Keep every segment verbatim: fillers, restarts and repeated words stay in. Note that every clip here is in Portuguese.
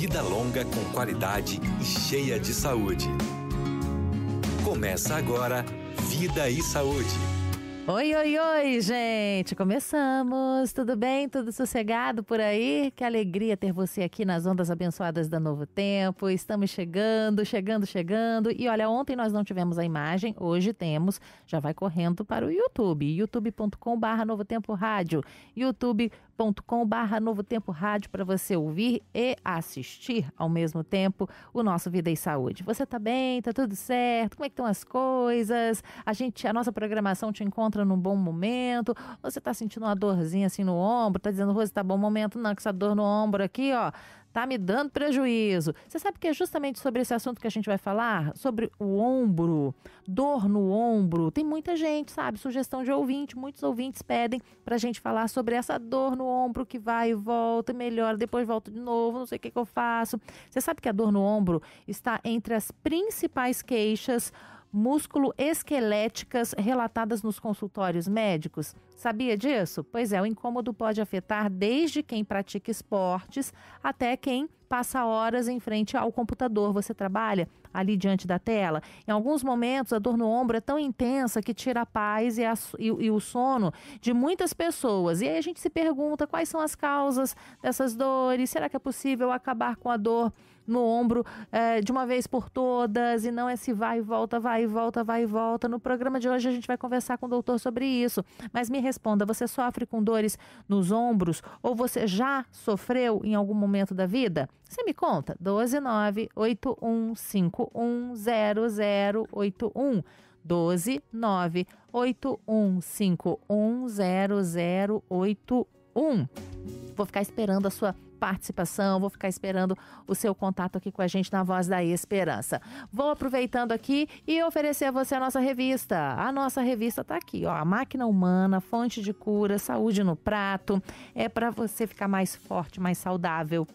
vida longa com qualidade e cheia de saúde. Começa agora Vida e Saúde. Oi, oi, oi, gente! Começamos! Tudo bem? Tudo sossegado por aí? Que alegria ter você aqui nas ondas abençoadas da Novo Tempo. Estamos chegando, chegando, chegando. E olha, ontem nós não tivemos a imagem, hoje temos. Já vai correndo para o YouTube, youtube ponto com barra Novo Tempo Rádio, youtube ponto com barra Novo Tempo Rádio, para você ouvir e assistir ao mesmo tempo o nosso Vida e Saúde. Você tá bem? Tá tudo certo? Como é que estão as coisas? A gente, a nossa programação te encontra num bom momento? Você tá sentindo uma dorzinha assim no ombro? Tá dizendo, Rose, tá bom momento? Não, que essa dor no ombro aqui, ó, tá me dando prejuízo. Você sabe que é justamente sobre esse assunto que a gente vai falar? Sobre o ombro, dor no ombro. Tem muita gente, sabe? Sugestão de ouvinte, muitos ouvintes pedem pra gente falar sobre essa dor no ombro que vai e volta, melhora, depois volta de novo, não sei o que que eu faço. Você sabe que a dor no ombro está entre as principais queixas músculo-esqueléticas relatadas nos consultórios médicos? Sabia disso? Pois é, o incômodo pode afetar desde quem pratica esportes até quem passa horas em frente ao computador. Você trabalha ali diante da tela. Em alguns momentos, a dor no ombro é tão intensa que tira a paz e, a, e, e o sono de muitas pessoas. E aí a gente se pergunta quais são as causas dessas dores. Será que é possível acabar com a dor no ombro é, de uma vez por todas? E não é se vai e volta, vai e volta, vai e volta. No programa de hoje a gente vai conversar com o doutor sobre isso. Mas me responda, você sofre com dores nos ombros ou você já sofreu em algum momento da vida? Você me conta, doze nove oito um cinco um zero zero oito um, doze nove oito um cinco um zero zero oito um. Vou ficar esperando a sua participação, vou ficar esperando o seu contato aqui com a gente na Voz da Esperança. Vou aproveitando aqui e oferecer a você a nossa revista. A nossa revista tá aqui, ó, A Máquina Humana, Fonte de Cura, Saúde no Prato. É para você ficar mais forte, mais saudável.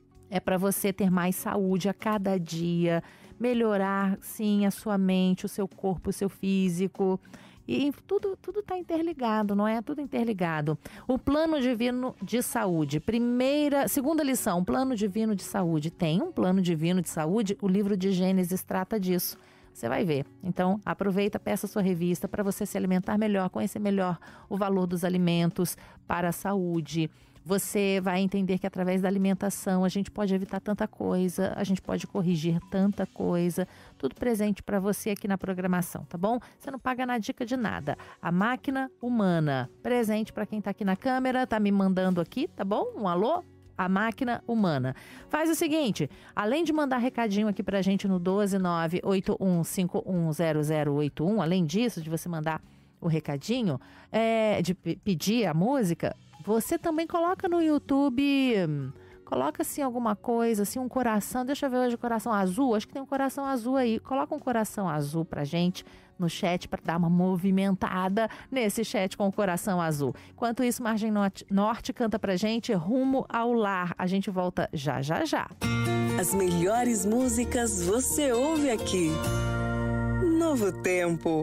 É para você ter mais saúde a cada dia, melhorar, sim, a sua mente, o seu corpo, o seu físico. E tudo tudo está interligado, não é? Tudo interligado. O Plano Divino de Saúde. Primeira, segunda lição, Plano Divino de Saúde. Tem um Plano Divino de Saúde? O livro de Gênesis trata disso. Você vai ver. Então, aproveita, peça a sua revista para você se alimentar melhor, conhecer melhor o valor dos alimentos para a saúde. Você vai entender que através da alimentação a gente pode evitar tanta coisa, a gente pode corrigir tanta coisa, tudo presente para você aqui na programação, tá bom? Você não paga na dica de nada. A Máquina Humana, presente para quem tá aqui na câmera, tá me mandando aqui, tá bom? Um alô? A Máquina Humana. Faz o seguinte, além de mandar recadinho aqui pra gente no doze nove oito um cinco um zero zero oito um, além disso, de você mandar o recadinho, é, de p- pedir a música, você também coloca no YouTube, coloca assim alguma coisa, assim um coração, deixa eu ver hoje o coração azul, acho que tem um coração azul aí, coloca um coração azul pra gente no chat para dar uma movimentada nesse chat com o coração azul. Enquanto isso, Margem Norte, Norte canta pra gente Rumo ao Lar. A gente volta já, já, já. As melhores músicas você ouve aqui. Novo Tempo.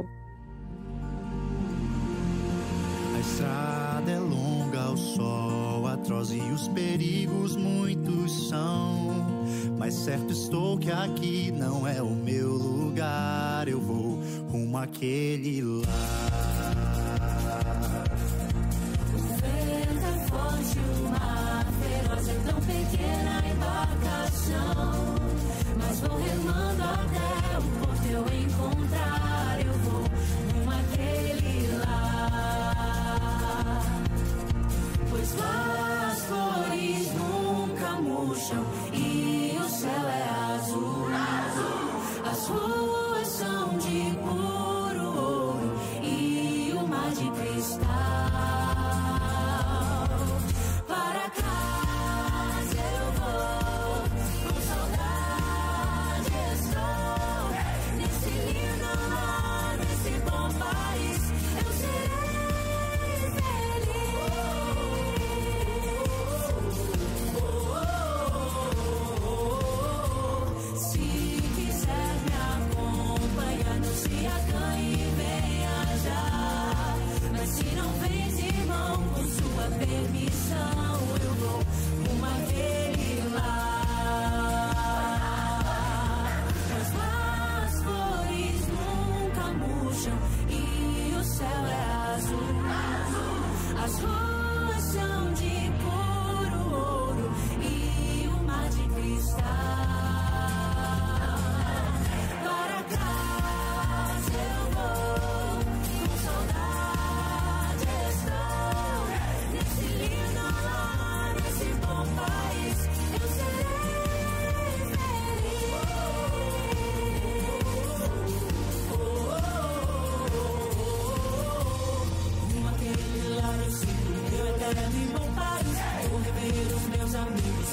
A estrada é longa, o sol atroz e os perigos muitos são. Mas certo estou que aqui não é o meu lugar. Eu vou rumo àquele lar. O vento é forte, o mar feroz, é tão pequena a embarcação. Mas vou remando até o porto eu encontrar. Eu vou rumo àquele lar. Pois lá as flores nunca murcham e o céu é azul. As ruas são de puro ouro e o mar de cristal. Para cá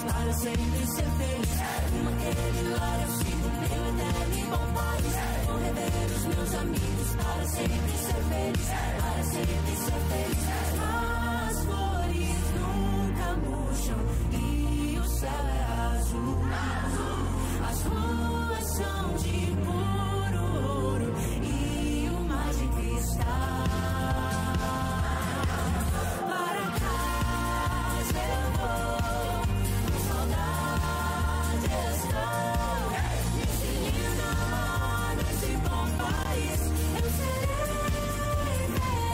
para sempre ser feliz. Rumo àquele lar eu sigo meu eterno e bom país. Vou rever os meus amigos para sempre ser feliz, para sempre ser feliz. As flores nunca murcham e o céu é azul. As ruas são de puro ouro e o mar de cristal. Para casa eu vou, com saudade estou. Nesse lindo amor, nesse bom país, eu serei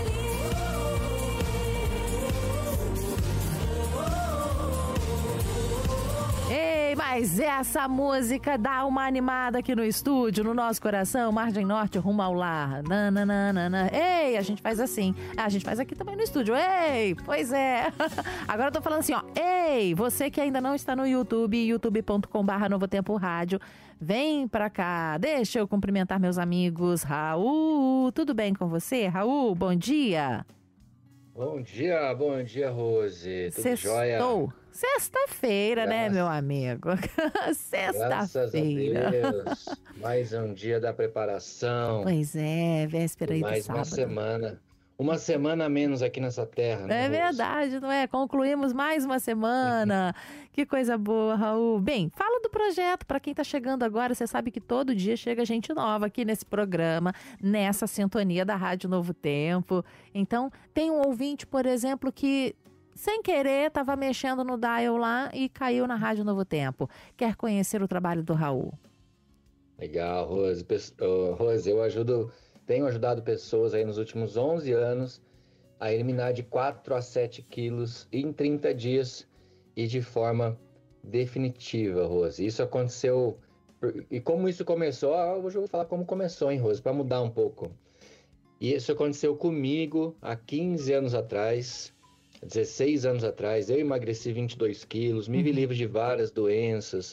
feliz. Ei, mas essa música dá uma animada aqui no estúdio, no nosso coração, Margem Norte, rumo ao lar. Nananana. Ei, a gente faz assim. Ah, a gente faz aqui também no estúdio. Ei, pois é. Agora eu tô falando assim, ó. Ei, você que ainda não está no YouTube, youtube ponto com barra Novo Tempo Rádio, vem pra cá. Deixa eu cumprimentar meus amigos. Raul, tudo bem com você, Raul? Bom dia. Bom dia, bom dia, Rose. Tudo jóia? Sextou. Sexta-feira, né, Graças- meu amigo? Graças a Sexta-feira. Deus. Mais um dia da preparação. Pois é, véspera aí do Mais uma sábado. semana. Uma semana a menos aqui nessa terra, né, É Rose? verdade, não é? Concluímos mais uma semana. Que coisa boa, Raul. Bem, fala do projeto. Para quem tá chegando agora, você sabe que todo dia chega gente nova aqui nesse programa, nessa sintonia da Rádio Novo Tempo. Então, tem um ouvinte, por exemplo, que sem querer estava mexendo no dial lá e caiu na Rádio Novo Tempo. Quer conhecer o trabalho do Raul? Legal, Rose. Pes- ô, Rose, eu ajudo, tenho ajudado pessoas aí nos últimos onze anos a eliminar de quatro a sete quilos em trinta dias e de forma definitiva, Rose. Isso aconteceu... por- E como isso começou? Ah, hoje eu vou falar como começou, hein, Rose, para mudar um pouco. E isso aconteceu comigo há quinze anos atrás, dezesseis anos atrás. Eu emagreci vinte e dois quilos, me vi livre de várias doenças.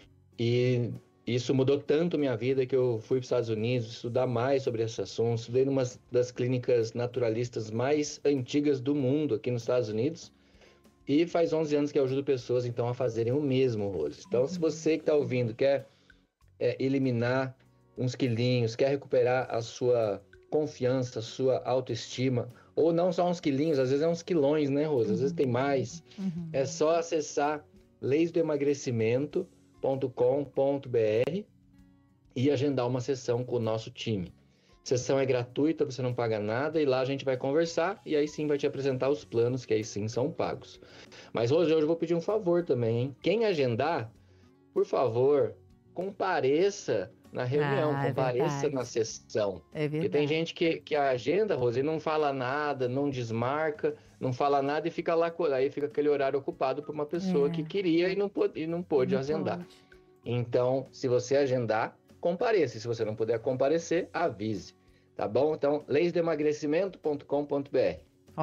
E isso mudou tanto minha vida que eu fui para os Estados Unidos estudar mais sobre esse assunto. Estudei numa das clínicas naturalistas mais antigas do mundo aqui nos Estados Unidos. E faz onze anos que eu ajudo pessoas, então, a fazerem o mesmo, Rose. Então, se você que está ouvindo quer é, eliminar uns quilinhos, quer recuperar a sua confiança, a sua autoestima, ou não só uns quilinhos, às vezes é uns quilões, né, Rose? Às vezes tem mais. É só acessar leis do emagrecimento ponto com ponto br e agendar uma sessão com o nosso time. Sessão é gratuita, você não paga nada e lá a gente vai conversar e aí sim vai te apresentar os planos que aí sim são pagos. Mas hoje eu vou pedir um favor também, hein? Quem agendar, por favor, compareça na reunião, Ah, é compareça verdade. na sessão. É Porque tem verdade. gente que, que agenda, Rose, e não fala nada, não desmarca, não fala nada e fica lá, co- aí fica aquele horário ocupado por uma pessoa É. que queria e não pôde, e não pôde Não agendar. pode. Então, se você agendar, compareça. Se você não puder comparecer, avise. Tá bom? Então, leis do emagrecimento ponto com ponto br.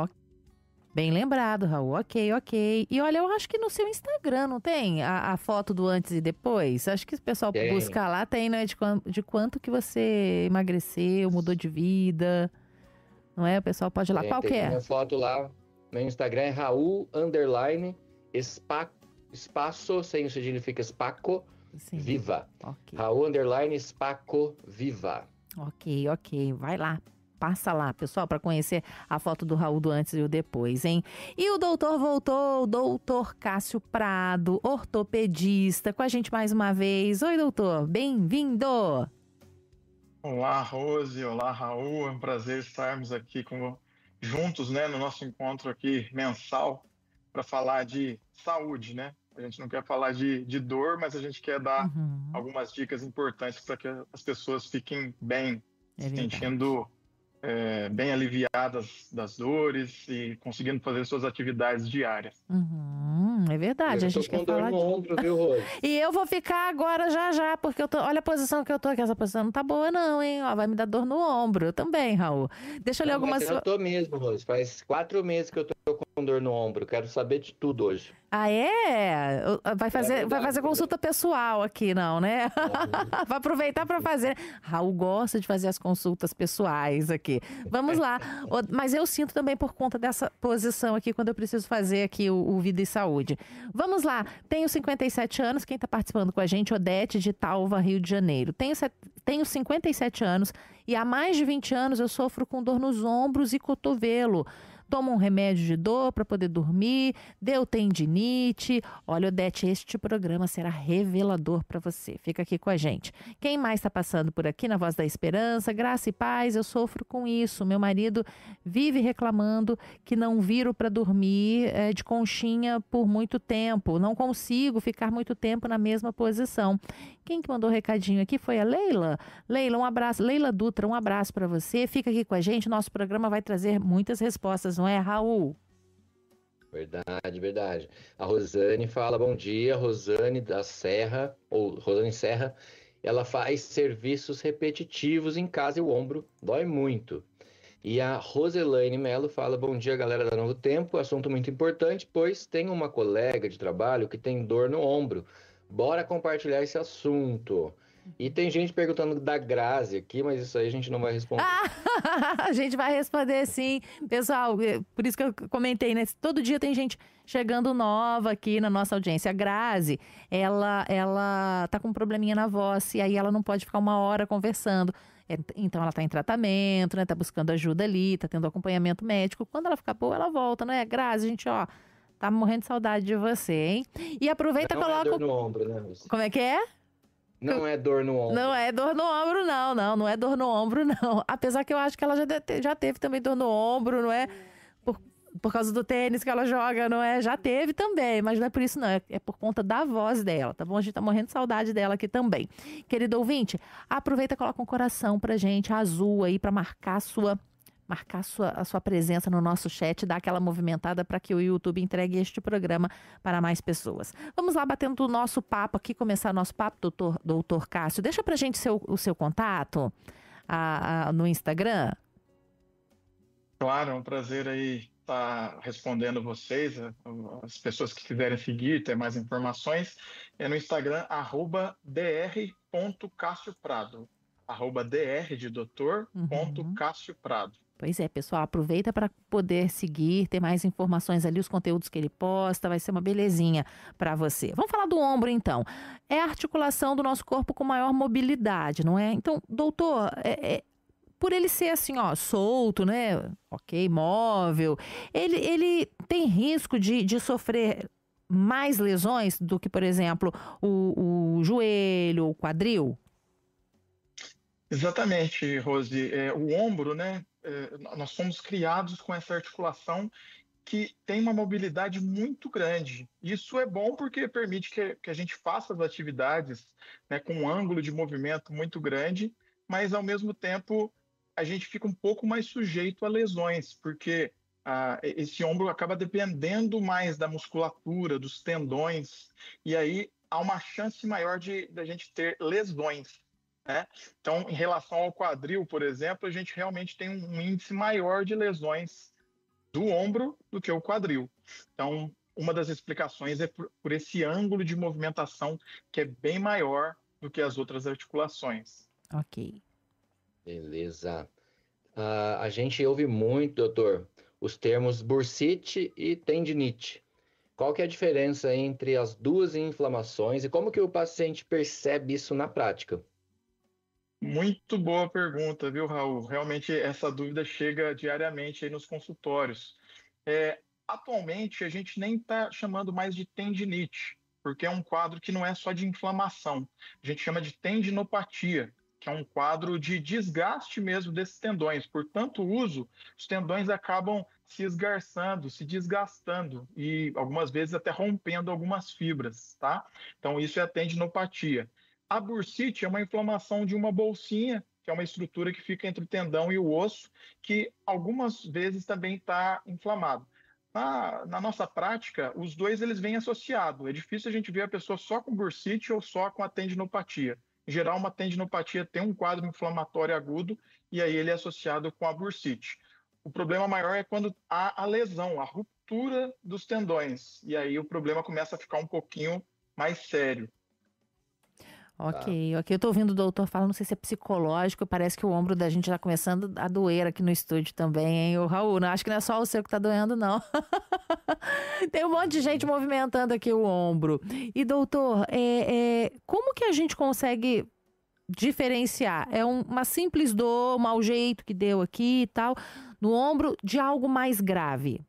Bem lembrado, Raul. Ok, ok. E olha, eu acho que no seu Instagram não tem a, a foto do antes e depois? Acho que se o pessoal Tem. buscar lá, tem, né? De, quan- de quanto que você emagreceu, mudou de vida. Não é? O pessoal pode ir lá. É, Qual tem que é? minha foto lá. Meu Instagram é Raul underline spa, espaço, sem o cedilho fica Spaco Sim. Viva. Ok, Raul underline Spaco Viva. ok, ok. Vai lá. Passa lá, pessoal, para conhecer a foto do Raul do antes e o depois, hein? E o doutor voltou, o doutor Cássio Prado, ortopedista, com a gente mais uma vez. Oi, doutor, bem-vindo! Olá, Rose. Olá, Raul. É um prazer estarmos aqui com, juntos, né, no nosso encontro aqui mensal para falar de saúde, né? A gente não quer falar de, de dor, mas a gente quer dar Uhum, algumas dicas importantes para que as pessoas fiquem bem, é se verdade. sentindo é, bem aliviadas das dores e conseguindo fazer suas atividades diárias. Uhum, é verdade, a eu tô gente com quer dor falar no disso. ombro, viu, Rose? E eu vou ficar agora já já, porque eu tô, olha a posição que eu tô aqui, essa posição não tá boa não, hein? Ó, vai me dar dor no ombro, eu também, Raul. Deixa eu ler Não, mas algumas... eu tô mesmo, Rose. Faz quatro meses que eu tô com dor no ombro. Quero saber de tudo hoje. Ah, é? Vai fazer, verdade, vai fazer consulta pessoal aqui, não, né? Vai aproveitar para fazer. Raul gosta de fazer as consultas pessoais aqui. Vamos lá. Ô, Mas eu sinto também por conta dessa posição aqui, quando eu preciso fazer aqui o, o Vida e Saúde. verdade. Vamos lá, tenho cinquenta e sete anos, quem está participando com a gente, Odete de Talva, Rio de Janeiro. Tenho, tenho cinquenta e sete anos e há mais de vinte anos eu sofro com dor nos ombros e cotovelo. Toma um remédio de dor para poder dormir, deu tendinite. Olha, Odete, este programa será revelador para você. Fica aqui com a gente. Quem mais está passando por aqui na Voz da Esperança? Graça e paz, eu sofro com isso. Meu marido vive reclamando que não viro para dormir é, de conchinha por muito tempo. Não consigo ficar muito tempo na mesma posição. Quem que mandou o recadinho aqui foi a Leila. Leila, um abraço. Leila Dutra, um abraço para você. Fica aqui com a gente. Nosso programa vai trazer muitas respostas, não é, Raul? Verdade, verdade. A Rosane fala, bom dia, Rosane da Serra, ou Rosane Serra, ela faz serviços repetitivos em casa e o ombro dói muito. E a Roselaine Melo fala, bom dia, galera da Novo Tempo, assunto muito importante, pois tem uma colega de trabalho que tem dor no ombro. Bora compartilhar esse assunto. E tem gente perguntando da Grazi aqui, mas isso aí a gente não vai responder. Ah, a gente vai responder sim. Pessoal, por isso que eu comentei, né? Todo dia tem gente chegando nova aqui na nossa audiência. A Grazi, ela, ela tá com um probleminha na voz e aí ela não pode ficar uma hora conversando. Então ela tá em tratamento, né? Tá buscando ajuda ali, tá tendo acompanhamento médico. Quando ela ficar boa, ela volta, não é? Grazi, a gente, ó, tá morrendo de saudade de você, hein? E aproveita e coloca... Não é dor no ombro, né, Lúcia? Como é que é? Não é dor no ombro. Não é dor no ombro, não, não. Não é dor no ombro, não. Apesar que eu acho que ela já, de, já teve também dor no ombro, não é? Por, por causa do tênis que ela joga, não é? Já teve também, mas não é por isso, não. É, é por conta da voz dela, tá bom? A gente tá morrendo de saudade dela aqui também. Querido ouvinte, aproveita e coloca um coração pra gente, azul aí, pra marcar a sua... marcar a sua, a sua presença no nosso chat, dar aquela movimentada para que o YouTube entregue este programa para mais pessoas. Vamos lá, batendo o nosso papo aqui, começar o nosso papo, doutor, doutor Cássio. Deixa pra gente seu, o seu contato a, a, no Instagram. Claro, é um prazer aí estar respondendo vocês, as pessoas que quiserem seguir, ter mais informações, é no Instagram, arroba dr.cassioprado, arroba dr de doutor, ponto Uhum. Cássio Prado. Pois é, pessoal, aproveita para poder seguir, ter mais informações ali, os conteúdos que ele posta, vai ser uma belezinha para você. Vamos falar do ombro, então. É a articulação do nosso corpo com maior mobilidade, não é? Então, doutor, é, é, por ele ser assim, ó, solto, né? Ok, móvel, ele, ele tem risco de, de sofrer mais lesões do que, por exemplo, o, o joelho, o quadril? Exatamente, Rose. É, o ombro, né? É, nós somos criados com essa articulação que tem uma mobilidade muito grande. Isso é bom porque permite que, que a gente faça as atividades, né, com um ângulo de movimento muito grande, mas ao mesmo tempo a gente fica um pouco mais sujeito a lesões, porque ah, esse ombro acaba dependendo mais da musculatura, dos tendões, e aí há uma chance maior de, de a gente ter lesões. Né? Então, em relação ao quadril, por exemplo, a gente realmente tem um índice maior de lesões do ombro do que o quadril. Então, uma das explicações é por, por esse ângulo de movimentação que é bem maior do que as outras articulações. Ok. Beleza. Uh, a gente ouve muito, doutor, os termos bursite e tendinite. Qual que é a diferença entre as duas inflamações e como que o paciente percebe isso na prática? Muito boa pergunta, viu, Raul? Realmente essa dúvida chega diariamente aí nos consultórios. É, atualmente a gente nem está chamando mais de tendinite, porque é um quadro que não é só de inflamação. A gente chama de tendinopatia, que é um quadro de desgaste mesmo desses tendões. Por tanto uso, os tendões acabam se esgarçando, se desgastando e algumas vezes até rompendo algumas fibras, tá? Então isso é a tendinopatia. A bursite é uma inflamação de uma bolsinha, que é uma estrutura que fica entre o tendão e o osso, que algumas vezes também está inflamado. Na, na nossa prática, os dois eles vêm associados. É difícil a gente ver a pessoa só com bursite ou só com a tendinopatia. Em geral, uma tendinopatia tem um quadro inflamatório agudo e aí ele é associado com a bursite. O problema maior é quando há a lesão, a ruptura dos tendões. E aí o problema começa a ficar um pouquinho mais sério. Ok, ok. Eu tô ouvindo o doutor falar, não sei se é psicológico, parece que o ombro da gente tá começando a doer aqui no estúdio também, hein, o Raul? Não, acho que não é só o seu que tá doendo, não. Tem um monte de gente movimentando aqui o ombro. E, doutor, é, é, como que a gente consegue diferenciar? É um- uma simples dor, um mau jeito que deu aqui e tal, no ombro, de algo mais grave?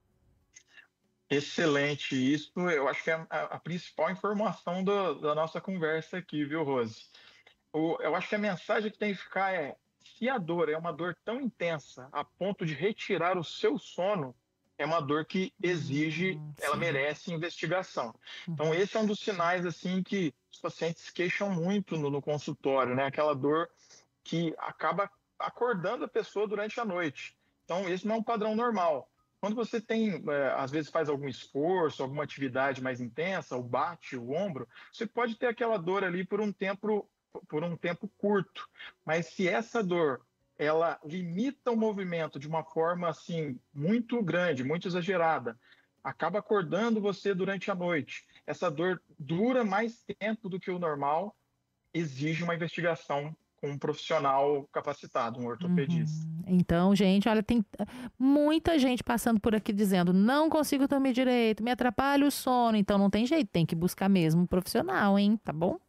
Excelente. Isso eu acho que é a, a principal informação do- da nossa conversa aqui, viu, Rose? O- eu acho que a mensagem que tem que ficar é: se a dor é uma dor tão intensa a ponto de retirar o seu sono, é uma dor que exige, Hum, ela sim. merece investigação. Então, Uhum. esse é um dos sinais assim que os pacientes queixam muito no, no consultório, né? Aquela dor que acaba acordando a pessoa durante a noite. Então, esse não é um padrão normal. Quando você tem, é, às vezes faz algum esforço, alguma atividade mais intensa, ou bate o ombro, você pode ter aquela dor ali por um tempo, por um tempo curto. Mas se essa dor ela limita o movimento de uma forma assim muito grande, muito exagerada, acaba acordando você durante a noite. Essa dor dura mais tempo do que o normal, exige uma investigação com um profissional capacitado, um ortopedista. Uhum. Então, gente, olha, tem muita gente passando por aqui dizendo: não consigo dormir direito, me atrapalha o sono. Então, não tem jeito, tem que buscar mesmo um profissional, hein? Tá bom?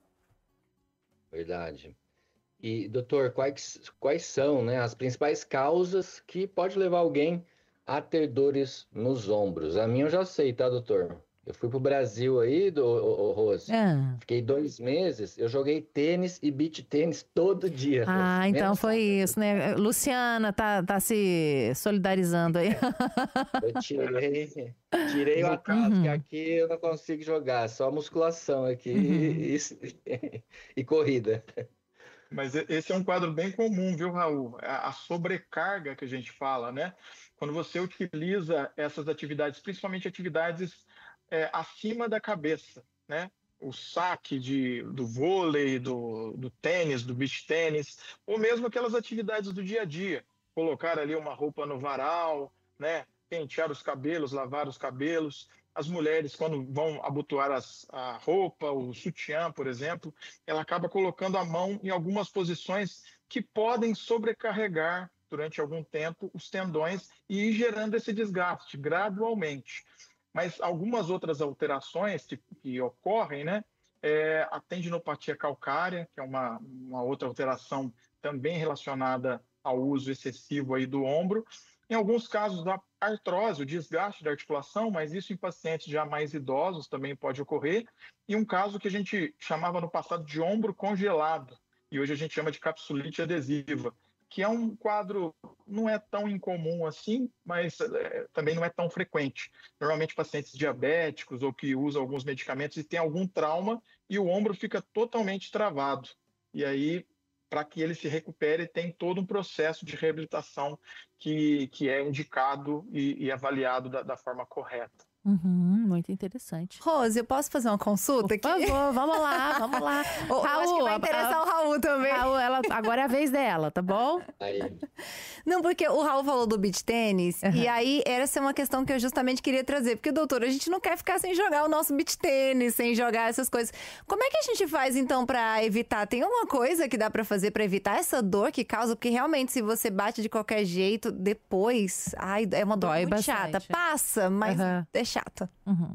Verdade. E, doutor, quais, quais são, né, as principais causas que pode levar alguém a ter dores nos ombros? A minha eu já sei, tá, doutor? Eu fui pro Brasil aí, do, ô, ô, Rose. Ah, Fiquei dois meses, eu joguei tênis e beach tênis todo dia, Rose. Ah, então Menos foi sábado. isso, né? Luciana tá, tá se solidarizando aí. Eu tirei, tirei o No atraso, que Uhum, aqui eu não consigo jogar, só musculação aqui uhum. e, e- e corrida. Mas e- esse é um quadro bem comum, viu, Raul? A a sobrecarga que a gente fala, né? Quando você utiliza essas atividades, principalmente atividades é, acima da cabeça, né? O saque de, do vôlei, do, do tênis, do beach tênis, ou mesmo aquelas atividades do dia a dia. Colocar ali uma roupa no varal, né? Pentear os cabelos, lavar os cabelos. As mulheres, quando vão abotoar as, a roupa, o sutiã, por exemplo, ela acaba colocando a mão em algumas posições que podem sobrecarregar durante algum tempo os tendões e ir gerando esse desgaste gradualmente. Mas algumas outras alterações que, que ocorrem, né? É a tendinopatia calcária, que é uma, uma outra alteração também relacionada ao uso excessivo aí do ombro. Em alguns casos, da artrose, o desgaste da articulação, mas isso em pacientes já mais idosos também pode ocorrer. E um caso que a gente chamava no passado de ombro congelado, e hoje a gente chama de capsulite adesiva, que é um quadro não é tão incomum assim, mas é, também não é tão frequente. Normalmente pacientes diabéticos ou que usam alguns medicamentos e têm algum trauma e o ombro fica totalmente travado. E aí, para que ele se recupere, tem todo um processo de reabilitação que, que é indicado e, e avaliado da, da forma correta. Uhum, muito interessante. Rose, eu posso fazer uma consulta Por aqui? favor, vamos lá, vamos lá. Eu acho que Raul, vai a- interessar a- o Raul também. Raul, ela, agora é a vez dela, tá bom? Aí, Não, porque o Raul falou do beach tênis, Aham. e aí essa é uma questão que eu justamente queria trazer. Porque, doutor, a gente não quer ficar sem jogar o nosso beach tênis, sem jogar essas coisas. Como é que a gente faz, então, pra evitar? Tem alguma coisa que dá pra fazer pra evitar essa dor que causa? Porque, realmente, se você bate de qualquer jeito, depois... Ai, é uma dor Dói muito bastante. chata. Passa, mas Aham. é chata. Uhum.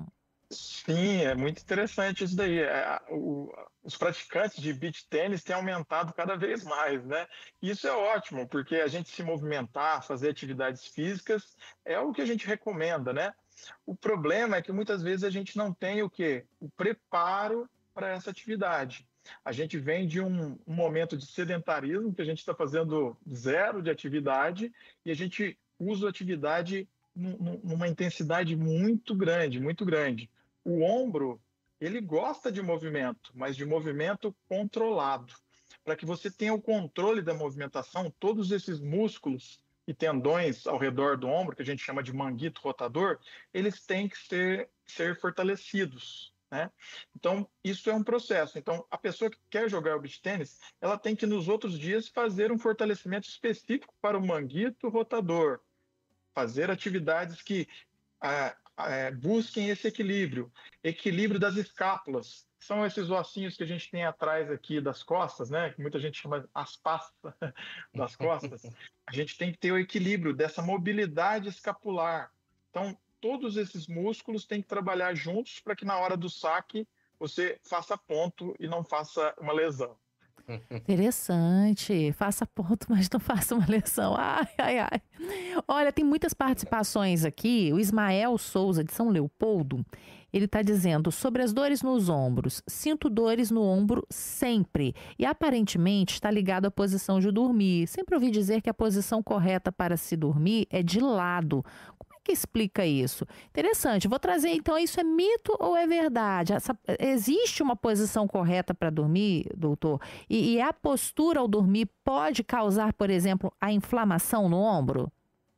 Sim, é muito interessante isso daí. É, o- os praticantes de beach tênis têm aumentado cada vez mais, né? Isso é ótimo, porque a gente se movimentar, fazer atividades físicas é o que a gente recomenda, né? O problema é que muitas vezes a gente não tem o quê? O preparo para essa atividade. A gente vem de um, um momento de sedentarismo, que a gente está fazendo zero de atividade, e a gente usa a atividade num- num- numa intensidade muito grande, muito grande. O ombro, ele gosta de movimento, mas de movimento controlado. Para que você tenha o controle da movimentação, todos esses músculos e tendões ao redor do ombro, que a gente chama de manguito rotador, eles têm que ser, ser fortalecidos, né? Então, isso é um processo. Então, a pessoa que quer jogar o beach tênis, ela tem que, nos outros dias, fazer um fortalecimento específico para o manguito rotador, fazer atividades que ah, é, busquem esse equilíbrio, equilíbrio das escápulas. São esses ossinhos que a gente tem atrás aqui das costas, né? Que muita gente chama as pastas das costas. A gente tem que ter o equilíbrio dessa mobilidade escapular. Então, todos esses músculos têm que trabalhar juntos para que na hora do saque você faça ponto e não faça uma lesão. Interessante. Faça ponto, mas não faça uma lesão. Ai, ai, ai. Olha, tem muitas participações aqui. O Ismael Souza, de São Leopoldo, ele está dizendo sobre as dores nos ombros. Sinto dores no ombro sempre. E aparentemente está ligado à posição de dormir. Sempre ouvi dizer que a posição correta para se dormir é de lado. Que explica isso? Interessante. Vou trazer então, isso é mito ou é verdade? Essa, existe uma posição correta para dormir, doutor? E, e a postura ao dormir pode causar, por exemplo, a inflamação no ombro?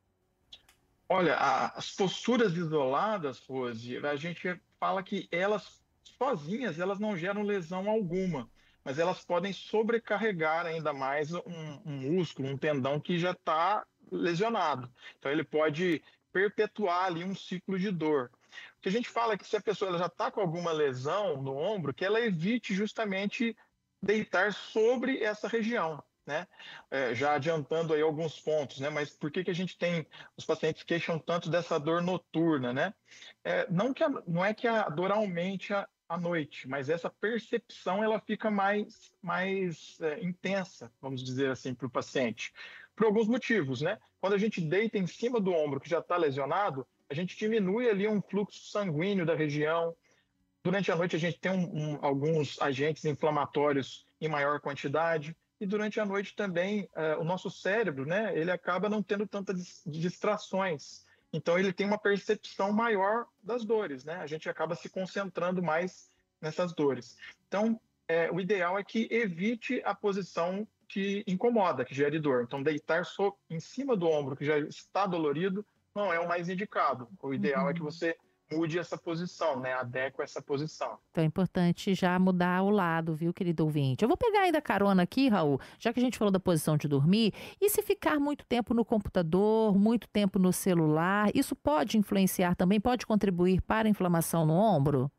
Olha, a- as posturas isoladas, Rose, a gente fala que elas sozinhas elas não geram lesão alguma, mas elas podem sobrecarregar ainda mais um, um músculo, um tendão que já está lesionado. Então ele pode perpetuar ali um ciclo de dor. O que a gente fala é que se a pessoa ela já está com alguma lesão no ombro, que ela evite justamente deitar sobre essa região, né? É, já adiantando aí alguns pontos, né? Mas por que que a gente tem, os pacientes queixam tanto dessa dor noturna, né? É, não que a, não é que a dor aumente a, à noite, mas essa percepção ela fica mais, mais é, intensa, vamos dizer assim, para o paciente, por alguns motivos, né? Quando a gente deita em cima do ombro que já está lesionado, a gente diminui ali um fluxo sanguíneo da região. Durante a noite a gente tem um, um, alguns agentes inflamatórios em maior quantidade e durante a noite também uh, o nosso cérebro, né, ele acaba não tendo tantas distrações. Então ele tem uma percepção maior das dores, né? A gente acaba se concentrando mais nessas dores. Então é, o ideal é que evite a posição que incomoda, que gere dor. Então deitar só em cima do ombro que já está dolorido não é o mais indicado. O ideal Uhum. é que você mude essa posição, né? Adequa essa posição. Então é importante já mudar o lado, viu, querido ouvinte? Eu vou pegar ainda carona aqui, Raul, já que a gente falou da posição de dormir, e se ficar muito tempo no computador, muito tempo no celular, isso pode influenciar também, pode contribuir para a inflamação no ombro?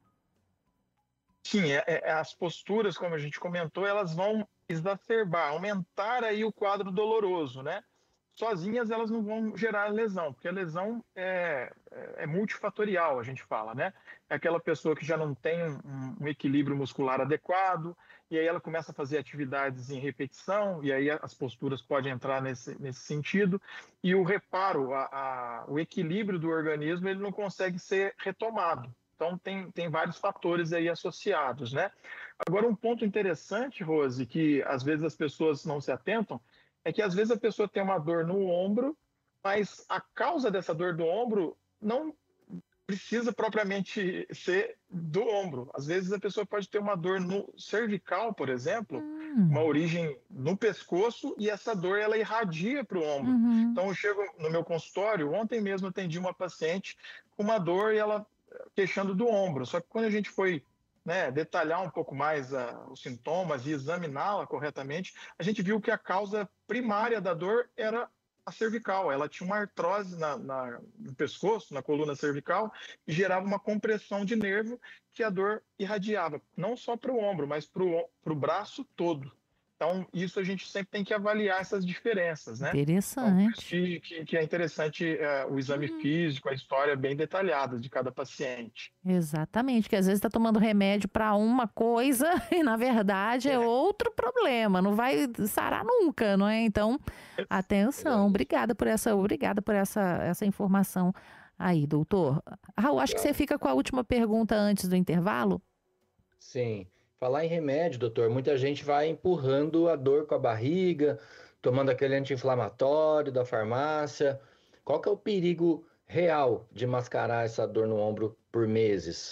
Sim, é, é, as posturas, como a gente comentou, elas vão exacerbar, aumentar aí o quadro doloroso, né? Sozinhas elas não vão gerar lesão, porque a lesão é, é, é multifatorial, a gente fala, né? É aquela pessoa que já não tem um, um equilíbrio muscular adequado, e aí ela começa a fazer atividades em repetição, e aí as posturas podem entrar nesse, nesse sentido, e o reparo, a, a, o equilíbrio do organismo, ele não consegue ser retomado. Então, tem, tem vários fatores aí associados, né? Agora, um ponto interessante, Rose, que às vezes as pessoas não se atentam, é que às vezes a pessoa tem uma dor no ombro, mas a causa dessa dor do ombro não precisa propriamente ser do ombro. Às vezes a pessoa pode ter uma dor no cervical, por exemplo, Hum. uma origem no pescoço, e essa dor ela irradia para o ombro. Uhum. Então, eu chego no meu consultório, ontem mesmo atendi uma paciente com uma dor e ela queixando do ombro. Só que quando a gente foi, né, detalhar um pouco mais uh, os sintomas e examiná-la corretamente, a gente viu que a causa primária da dor era a cervical. Ela tinha uma artrose na, na, no pescoço, na coluna cervical, e gerava uma compressão de nervo que a dor irradiava, não só para o ombro, mas para o braço todo. Então, isso a gente sempre tem que avaliar essas diferenças, né? Então, por isso Interessante. que, que, que é interessante é, o exame físico, a história bem detalhada de cada paciente. Exatamente, que às vezes está tomando remédio para uma coisa e na verdade é outro problema, não vai sarar nunca, não é? Então, atenção, obrigada por essa, obrigada por essa, essa informação aí, doutor. Raul, acho que você fica com a última pergunta antes do intervalo. Sim. Falar em remédio, doutor, muita gente vai empurrando a dor com a barriga, tomando aquele anti-inflamatório da farmácia. Qual que é o perigo real de mascarar essa dor no ombro por meses?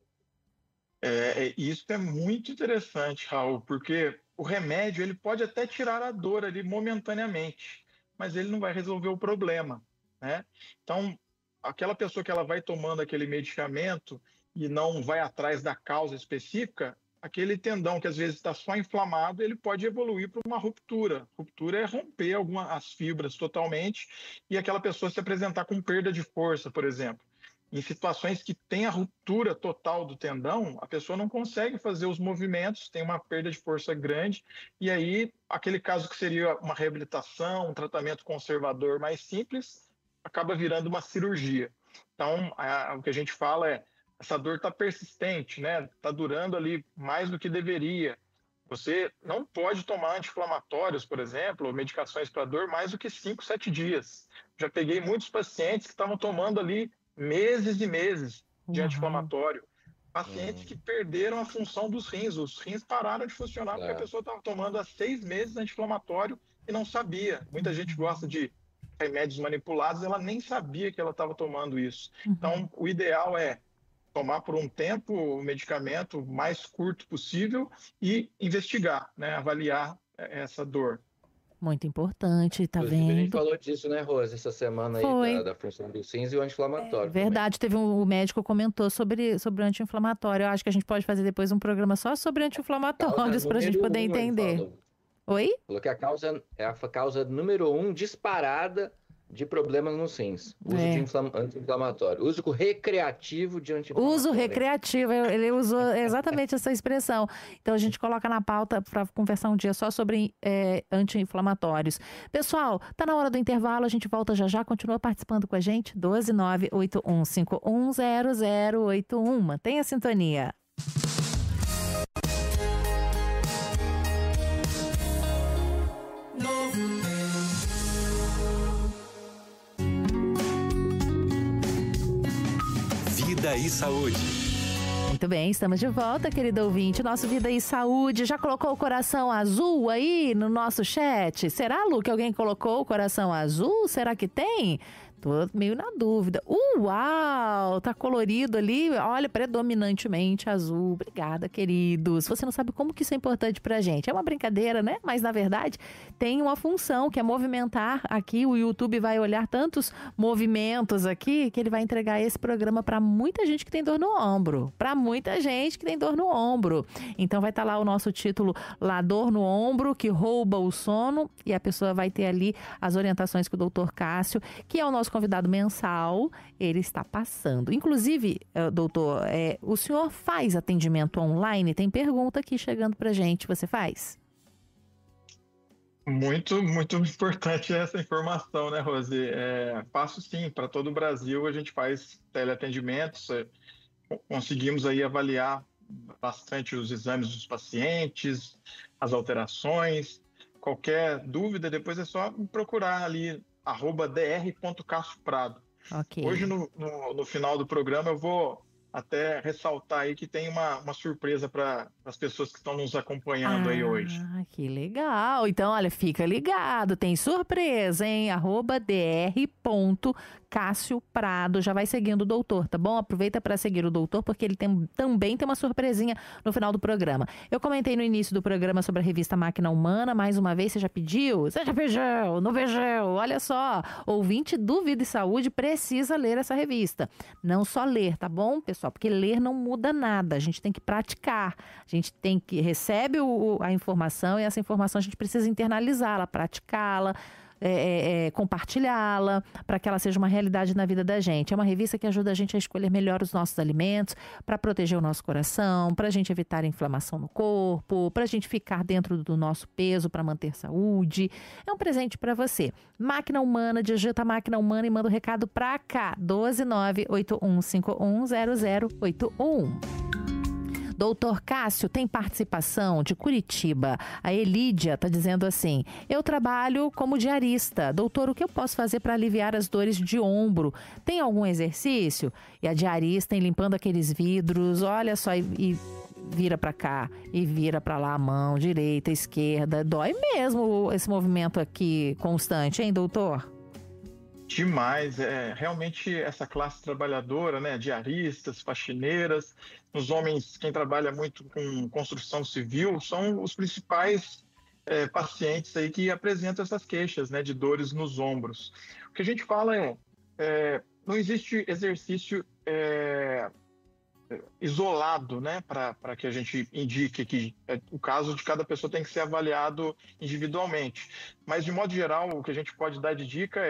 É, é, isso é muito interessante, Raul, porque o remédio ele pode até tirar a dor ali momentaneamente, mas ele não vai resolver o problema, né? Então, aquela pessoa que ela vai tomando aquele medicamento e não vai atrás da causa específica, aquele tendão que às vezes está só inflamado, ele pode evoluir para uma ruptura. Ruptura é romper algumas as fibras totalmente e aquela pessoa se apresentar com perda de força, por exemplo. Em situações que tem a ruptura total do tendão, a pessoa não consegue fazer os movimentos, tem uma perda de força grande, e aí aquele caso que seria uma reabilitação, um tratamento conservador mais simples, acaba virando uma cirurgia. Então, a, o que a gente fala é, essa dor está persistente, né? Está durando ali mais do que deveria. Você não pode tomar anti-inflamatórios, por exemplo, ou medicações para dor mais do que cinco, sete dias. Já peguei muitos pacientes que estavam tomando ali meses e meses de Uhum. anti-inflamatório. Pacientes Uhum. que perderam a função dos rins. Os rins pararam de funcionar porque a Claro. pessoa estava tomando há seis meses anti-inflamatório e não sabia. Muita gente gosta de remédios manipulados, ela nem sabia que ela estava tomando isso. Uhum. Então, o ideal é tomar por um tempo o medicamento mais curto possível e investigar, né, avaliar essa dor. Muito importante, tá Inclusive, a gente vendo? falou disso, né, Rose, essa semana aí, Foi. da, da função dos rins e o anti-inflamatório. também. Verdade, teve um o médico comentou sobre, sobre o anti-inflamatório. Eu acho que a gente pode fazer depois um programa só sobre anti-inflamatórios Causa para a gente número poder um, ele entender. falou. Oi? Falou que a causa é a causa número um disparada de problemas nos rins. Uso É. de inflam- anti-inflamatório. Uso recreativo de anti-inflamatório. Uso recreativo, eu- ele usou exatamente essa expressão. Então a gente coloca na pauta para conversar um dia só sobre é, anti-inflamatórios. Pessoal, tá na hora do intervalo, a gente volta já já, continua participando com a gente, doze nove oito um cinco um zero zero oito um. Mantenha a sintonia. Vida e Saúde. Muito bem, estamos de volta, querido ouvinte. Nosso Vida e Saúde já colocou o coração azul aí no nosso chat? Será, Lu, que alguém colocou o coração azul? Será que tem? Tô meio na dúvida. Uau, tá colorido ali, olha, predominantemente azul. Obrigada, queridos. Você não sabe como que isso é importante pra gente. É uma brincadeira, né? Mas, na verdade, tem uma função que é movimentar aqui. O YouTube vai olhar tantos movimentos aqui que ele vai entregar esse programa pra muita gente que tem dor no ombro. Pra muita gente que tem dor no ombro. Então, vai estar lá o nosso título, lá, dor no ombro, que rouba o sono. E a pessoa vai ter ali as orientações que o doutor Cássio, que é o nosso convidado mensal, ele está passando. Inclusive, eh, doutor, eh, o senhor faz atendimento online? Tem pergunta aqui chegando pra gente. Você faz? Muito, muito importante essa informação, né, Rose? É, faço sim, para todo o Brasil a gente faz teleatendimentos, é, conseguimos aí avaliar bastante os exames dos pacientes, as alterações. Qualquer dúvida, depois é só me procurar ali, arroba dr ponto cássio prado. Ok. Hoje, no, no, no final do programa, eu vou até ressaltar aí que tem uma, uma surpresa para as pessoas que estão nos acompanhando aí hoje. Ah, que legal. Então, olha, fica ligado, tem surpresa, hein? Arroba dr ponto cássio prado. Já vai seguindo o doutor, tá bom? Aproveita para seguir o doutor, porque ele tem, também tem uma surpresinha no final do programa. Eu comentei no início do programa sobre a revista Máquina Humana. Mais uma vez, você já pediu? Você já pediu? Não pediu? Olha só, ouvinte do Vida e Saúde precisa ler essa revista. Não só ler, tá bom, pessoal? Porque ler não muda nada. A gente tem que praticar. A gente tem que recebe o, a informação e essa informação a gente precisa internalizá-la, praticá-la, é, é, é, compartilhá-la, para que ela seja uma realidade na vida da gente. É uma revista que ajuda a gente a escolher melhor os nossos alimentos, para proteger o nosso coração, para a gente evitar a inflamação no corpo, para a gente ficar dentro do nosso peso, para manter saúde. É um presente para você. Máquina Humana, digita Máquina Humana e manda o recado para cá, doze nove oito um cinco um zero zero oito um. Doutor Cássio tem participação de Curitiba. A Elídia está dizendo assim: eu trabalho como diarista. Doutor, o que eu posso fazer para aliviar as dores de ombro? Tem algum exercício? E a diarista, em limpando aqueles vidros, olha só, e, e vira para cá e vira para lá a mão, direita, esquerda. Dói mesmo esse movimento aqui constante, hein, doutor? Demais, é realmente essa classe trabalhadora, né, diaristas, faxineiras, os homens, quem trabalha muito com construção civil, são os principais é, pacientes aí que apresentam essas queixas, né, de dores nos ombros. O que a gente fala é, é não existe exercício é, isolado, né, para que a gente indique que é, o caso de cada pessoa tem que ser avaliado individualmente. Mas, de modo geral, o que a gente pode dar de dica é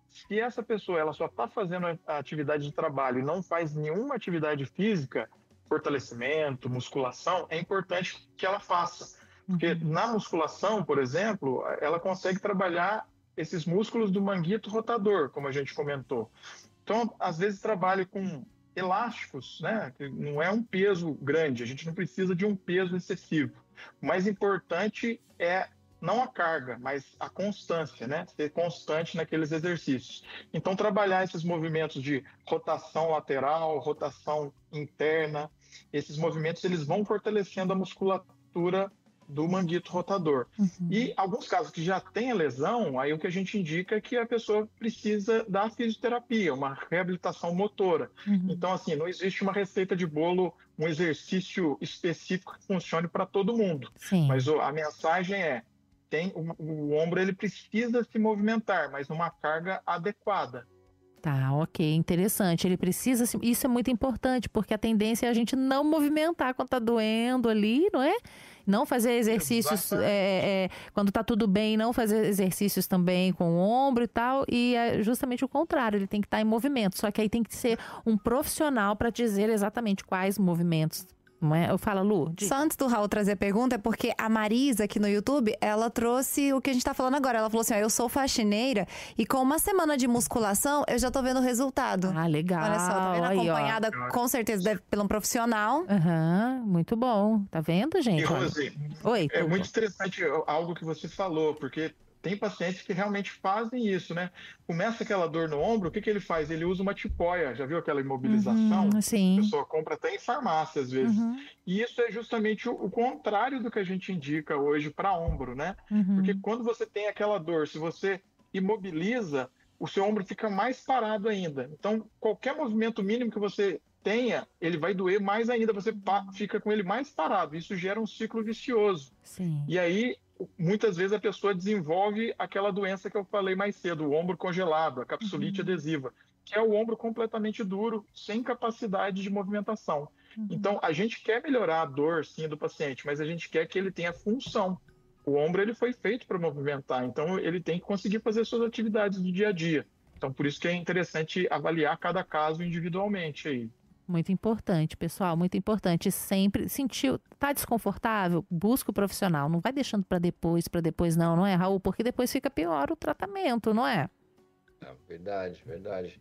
se essa pessoa ela só está fazendo a atividade de trabalho e não faz nenhuma atividade física, fortalecimento, musculação, é importante que ela faça. Porque na musculação, por exemplo, ela consegue trabalhar esses músculos do manguito rotador, como a gente comentou. Então, às vezes, trabalho com elásticos, né? Que não é um peso grande, a gente não precisa de um peso excessivo. O mais importante é não a carga, mas a constância, né? Ser constante naqueles exercícios. Então, trabalhar esses movimentos de rotação lateral, rotação interna, esses movimentos eles vão fortalecendo a musculatura do manguito rotador. Uhum. E alguns casos que já tem a lesão, aí o que a gente indica é que a pessoa precisa da fisioterapia, uma reabilitação motora. Uhum. Então, assim, não existe uma receita de bolo, um exercício específico que funcione para todo mundo. Sim. Mas a mensagem é, tem, o, o ombro ele precisa se movimentar, mas numa carga adequada. Tá, ok, interessante. Ele precisa, isso é muito importante, porque a tendência é a gente não movimentar quando tá doendo ali, não é? Não fazer exercícios é, é, quando tá tudo bem, não fazer exercícios também com o ombro e tal, e é justamente o contrário, ele tem que estar em movimento, só que aí tem que ser um profissional para dizer exatamente quais movimentos. Não é? Eu falo, Lu. De... Só antes do Raul trazer a pergunta, é porque a Marisa aqui no YouTube, ela trouxe o que a gente tá falando agora. Ela falou assim, ó, eu sou faxineira e com uma semana de musculação, eu já tô vendo o resultado. Ah, legal. Olha só, tá vendo? Aí, acompanhada ó. com certeza deve, pelo um profissional. Aham, uhum, muito bom. Tá vendo, gente? E, Rose, Oi, é tudo. muito interessante algo que você falou, porque tem pacientes que realmente fazem isso, né? Começa aquela dor no ombro, o que, que ele faz? Ele usa uma tipóia, já viu aquela imobilização? Uhum, sim. A pessoa compra até em farmácia, às vezes. Uhum. E isso é justamente o, o contrário do que a gente indica hoje para ombro, né? Uhum. Porque quando você tem aquela dor, se você imobiliza, o seu ombro fica mais parado ainda. Então, qualquer movimento mínimo que você tenha, ele vai doer mais ainda, você fica com ele mais parado. Isso gera um ciclo vicioso. Sim. E aí, muitas vezes a pessoa desenvolve aquela doença que eu falei mais cedo, o ombro congelado, a capsulite uhum. adesiva, que é o ombro completamente duro, sem capacidade de movimentação. Uhum. Então, a gente quer melhorar a dor, sim, do paciente, mas a gente quer que ele tenha função. O ombro ele foi feito para movimentar, então ele tem que conseguir fazer suas atividades do dia a dia. Então, por isso que é interessante avaliar cada caso individualmente aí. Muito importante, pessoal, muito importante. Sempre sentiu, tá desconfortável? Busca o profissional. Não vai deixando para depois, para depois não, não é, Raul? Porque depois fica pior o tratamento, não é? É verdade, verdade.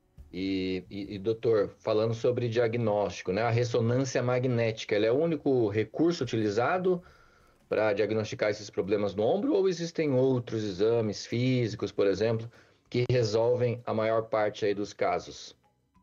E, e, e, doutor, falando sobre diagnóstico, né? A ressonância magnética, ela é o único recurso utilizado para diagnosticar esses problemas no ombro ou existem outros exames físicos, por exemplo, que resolvem a maior parte aí dos casos?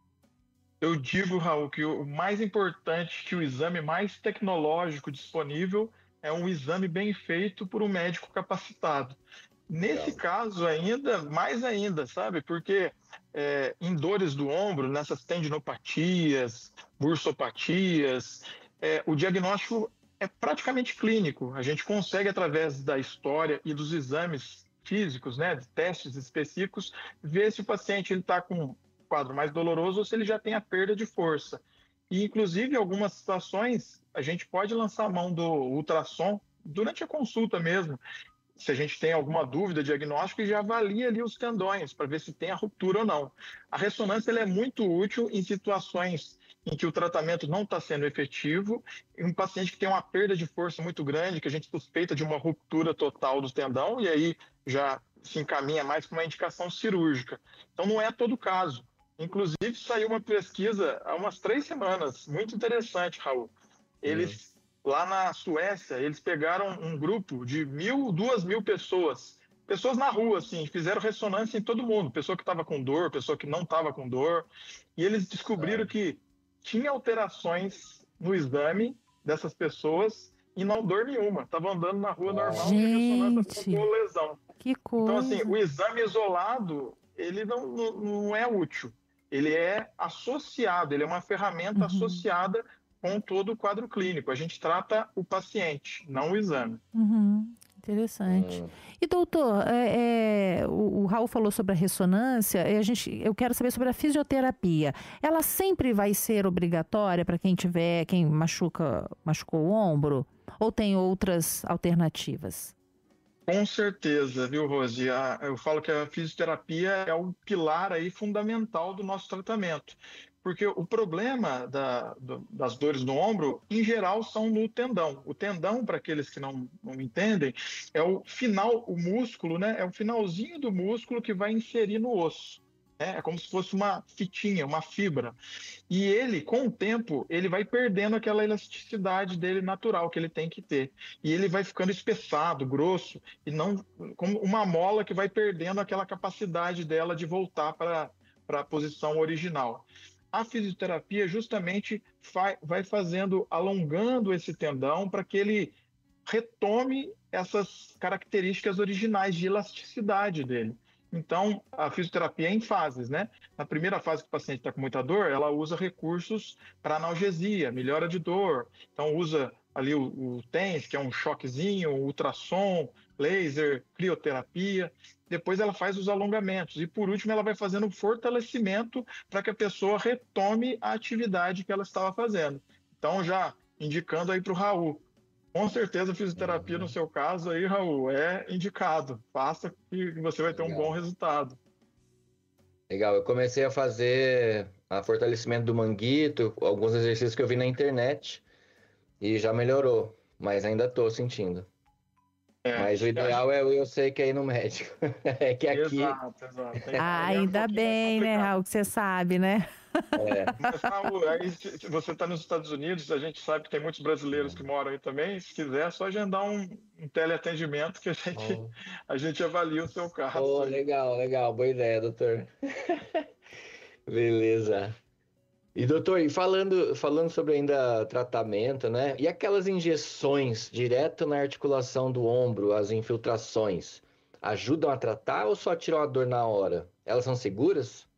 Eu digo, Raul, que o mais importante, que o exame mais tecnológico disponível é um exame bem feito por um médico capacitado. Nesse Legal. caso ainda, mais ainda, sabe? Porque é, em dores do ombro, nessas tendinopatias, bursopatias, é, o diagnóstico é praticamente clínico. A gente consegue, através da história e dos exames físicos, né, de testes específicos, ver se o paciente está com quadro mais doloroso ou se ele já tem a perda de força. E, inclusive, em algumas situações, a gente pode lançar a mão do ultrassom durante a consulta mesmo, se a gente tem alguma dúvida diagnóstica, e já avalia ali os tendões para ver se tem a ruptura ou não. A ressonância ela é muito útil em situações em que o tratamento não está sendo efetivo, e um paciente que tem uma perda de força muito grande, que a gente suspeita de uma ruptura total do tendão, e aí já se encaminha mais para uma indicação cirúrgica. Então, não é todo caso. Inclusive, saiu uma pesquisa há umas três semanas, muito interessante, Raul. Eles, uhum. lá na Suécia, eles pegaram um grupo de mil, duas mil pessoas, pessoas na rua, assim, fizeram ressonância em todo mundo, pessoa que estava com dor, pessoa que não estava com dor, e eles descobriram uhum. que tinha alterações no exame dessas pessoas e não dor nenhuma. Estavam andando na rua normal e a ressonância apontou lesão. Que coisa. Então, assim, o exame isolado, ele não, não, não é útil. Ele é associado, ele é uma ferramenta uhum. associada com todo o quadro clínico. A gente trata o paciente, não o exame. Uhum. Interessante. Uhum. E doutor, é, é, o, o Raul falou sobre a ressonância, e a gente, eu quero saber sobre a fisioterapia. Ela sempre vai ser obrigatória para quem tiver, quem machuca, machucou o ombro? Ou tem outras alternativas? Com certeza, viu, Rose? A- Eu falo que a fisioterapia é o pilar aí fundamental do nosso tratamento. Porque o problema da- do- das dores no ombro, em geral, são no tendão. O tendão, para aqueles que não, não entendem, é o final, o músculo, né? É o finalzinho do músculo que vai inserir no osso. Né? É como se fosse uma fitinha, uma fibra. E ele, com o tempo, ele vai perdendo aquela elasticidade dele natural que ele tem que ter. E ele vai ficando espessado, grosso, e não como uma mola que vai perdendo aquela capacidade dela de voltar para para a posição original. A fisioterapia justamente fa- vai fazendo, alongando esse tendão para que ele retome essas características originais de elasticidade dele. Então, a fisioterapia é em fases, né? Na primeira fase que o paciente está com muita dor, ela usa recursos para analgesia, melhora de dor. Então, usa ali o, o T E N S, que é um choquezinho, o ultrassom, laser, crioterapia. Depois ela faz os alongamentos. E, por último, ela vai fazendo o fortalecimento para que a pessoa retome a atividade que ela estava fazendo. Então, já indicando aí para o Raul, com certeza a fisioterapia Uhum. no seu caso aí, Raul, é indicado. Faça que você vai ter um Legal. bom resultado. Legal, eu comecei a fazer a fortalecimento do manguito, alguns exercícios que eu vi na internet e já melhorou, mas ainda estou sentindo. É, Mas o ideal é, eu sei que é ir no médico. É que aqui, Exato, exato. Tem que- Ah, é um ainda pouquinho mais bem, né, complicado. Raul, que você sabe, né? é, Mas, Raul, aí, se se você está nos Estados Unidos, a gente sabe que tem muitos brasileiros que moram aí também. Se quiser, é só agendar um, um teleatendimento que a gente, Bom. a gente avalia o seu caso. Pô, aí. legal, legal, boa ideia, doutor. Beleza. E doutor, e falando, falando sobre ainda tratamento, né? E aquelas injeções direto na articulação do ombro, as infiltrações, ajudam a tratar ou só tiram a dor na hora? Elas são seguras?